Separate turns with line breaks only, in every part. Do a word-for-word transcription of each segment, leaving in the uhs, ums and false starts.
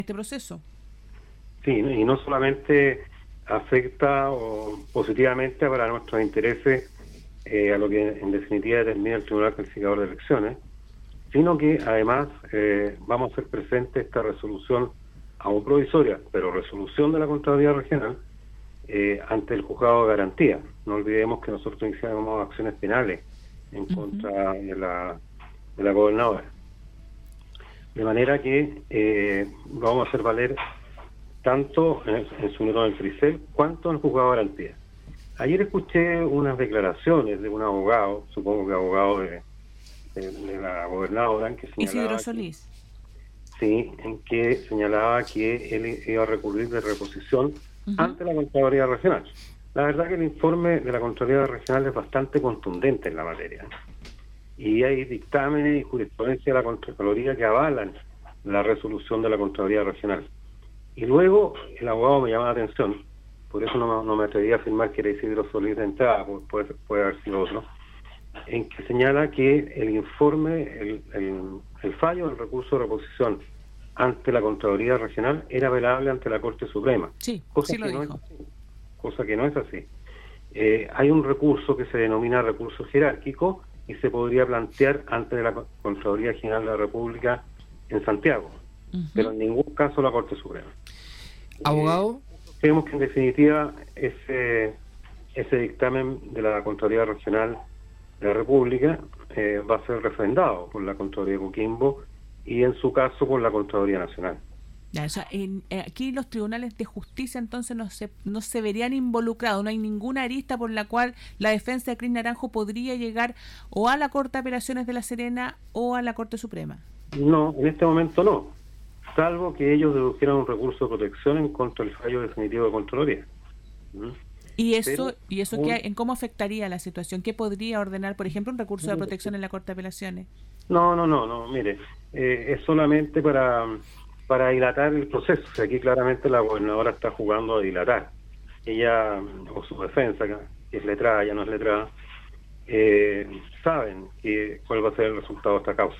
este proceso.
Sí, y no solamente afecta o positivamente para nuestros intereses eh, a lo que en definitiva determina el Tribunal Calificador de Elecciones, sino que además eh, vamos a hacer presente esta resolución aún provisoria, pero resolución de la Contraloría Regional eh, ante el Juzgado de Garantía. No olvidemos que nosotros iniciamos acciones penales en uh-huh. contra de la, de la gobernadora. De manera que eh, vamos a hacer valer tanto en, en su nota del Tricel cuanto en el Juzgado de Garantía. Ayer escuché unas declaraciones de un abogado, supongo que abogado de, de, de la gobernadora, en que señalaba
Isidro Solís.
Que, sí, en que señalaba que él iba a recurrir de reposición uh-huh. ante la Contraloría Regional. La verdad que el informe de la Contraloría Regional es bastante contundente en la materia. Y hay dictámenes y jurisprudencia de la Contraloría que avalan la resolución de la Contraloría Regional. Y luego el abogado me llama la atención, por eso no, no me atreví a afirmar que era Isidro Solís de entrada, puede, puede haber sido otro, en que señala que el informe, el, el, el fallo del recurso de reposición ante la Contraloría Regional era apelable ante la Corte Suprema.
Sí,
cosa
sí lo
que
dijo.
No es así, cosa que no es así. Eh, hay un recurso que se denomina recurso jerárquico y se podría plantear ante la Contraloría General de la República en Santiago, uh-huh. pero en ningún caso la Corte Suprema.
Abogado.
Eh, creemos que en definitiva ese ese dictamen de la Contraloría Regional de la República eh, va a ser refrendado por la Contraloría de Coquimbo y en su caso por la Contraloría Nacional.
Ya, o sea, en, aquí los tribunales de justicia entonces no se no se verían involucrados, no hay ninguna arista por la cual la defensa de Cris Naranjo podría llegar o a la Corte de Apelaciones de La Serena o a la Corte Suprema.
No, en este momento no, salvo que ellos dedujeran un recurso de protección en contra del fallo definitivo de Contraloría. ¿Mm?
¿Y eso, Pero, y eso
un,
qué, en cómo afectaría la situación? ¿Qué podría ordenar, por ejemplo, un recurso de protección en la Corte de Apelaciones?
No, no, no, no, mire, eh, es solamente para... para dilatar el proceso. O sea, aquí claramente la gobernadora está jugando a dilatar. Ella, o su defensa, que es letrada, ya no es letrada, eh, saben que, cuál va a ser el resultado de esta causa.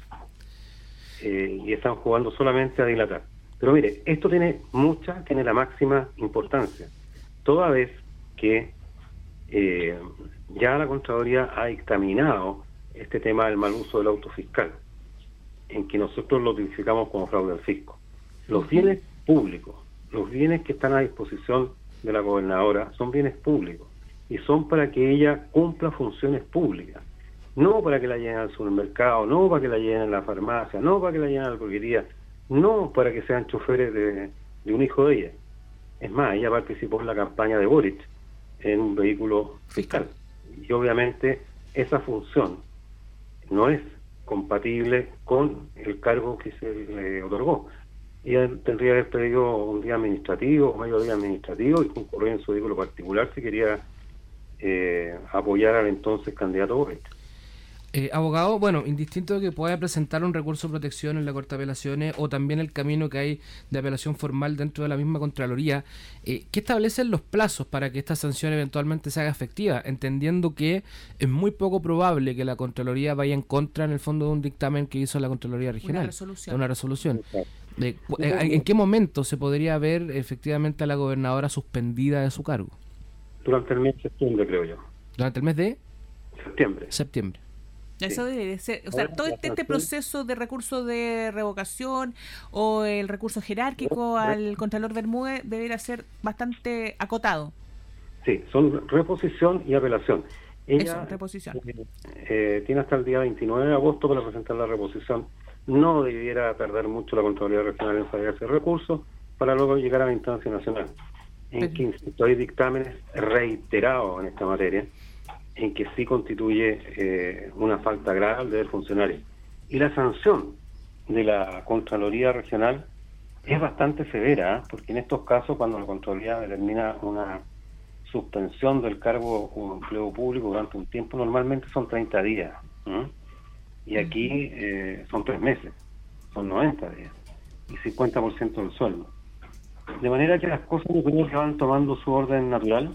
Eh, y están jugando solamente a dilatar. Pero mire, esto tiene mucha, tiene la máxima importancia. Toda vez que eh, ya la Contraloría ha dictaminado este tema del mal uso del auto fiscal, en que nosotros lo tipificamos como fraude al fisco. Los bienes públicos, los bienes que están a disposición de la gobernadora son bienes públicos y son para que ella cumpla funciones públicas, no para que la lleven al supermercado, no para que la lleven a la farmacia, no para que la lleven a la droguería, no para que sean choferes de, de un hijo de ella. Es más, ella participó en la campaña de Boric en un vehículo fiscal y obviamente esa función no es compatible con el cargo que se le otorgó. Ella tendría que haber pedido un día administrativo o medio día administrativo y concurrir en su vehículo particular si quería eh, apoyar al entonces candidato Boric.
Eh, abogado, bueno, indistinto de que pueda presentar un recurso de protección en la Corte de Apelaciones o también el camino que hay de apelación formal dentro de la misma Contraloría, eh, ¿qué establecen los plazos para que esta sanción eventualmente se haga efectiva? Entendiendo que es muy poco probable que la Contraloría vaya en contra, en el fondo, de un dictamen que hizo la Contraloría Regional.
Una resolución.
De una resolución. Eh, ¿En qué momento se podría ver efectivamente a la gobernadora suspendida de su cargo?
Durante el mes de septiembre, creo yo.
¿Durante el mes de?
Septiembre.
Septiembre.
Eso debe ser, o sea, todo este, este proceso de recurso de revocación o el recurso jerárquico al Contralor Bermúdez debería ser bastante acotado.
Sí, son reposición y apelación. Ella
Eso, reposición.
Eh, eh, tiene hasta el día veintinueve de agosto para presentar la reposición. No debiera perder mucho la Contraloría Regional en fallar ese recurso para luego llegar a la instancia nacional. En que, insisto, hay dictámenes reiterados en esta materia en que sí constituye eh, una falta grave al deber funcionario. Y la sanción de la Contraloría Regional es bastante severa, ¿eh? Porque en estos casos, cuando la Contraloría determina una suspensión del cargo o empleo público durante un tiempo, normalmente son treinta días, ¿eh? Y aquí eh, son tres meses, son noventa días, y cincuenta por ciento del sueldo. De manera que las cosas yo creo que van tomando su orden natural.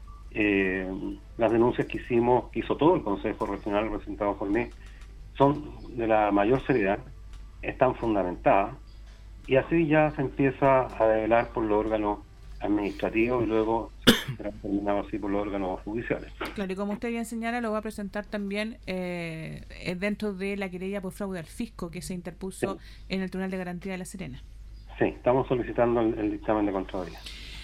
Eh, las denuncias que hicimos, que hizo todo el Consejo Regional representado por mí, son de la mayor seriedad, están fundamentadas y así ya se empieza a develar por los órganos administrativos y luego será terminado así por los órganos judiciales.
Claro, y como usted bien señala, lo va a presentar también eh, dentro de la querella por fraude al fisco que se interpuso sí. en el Tribunal de Garantía de La Serena.
Sí, estamos solicitando el, el dictamen de Contraloría.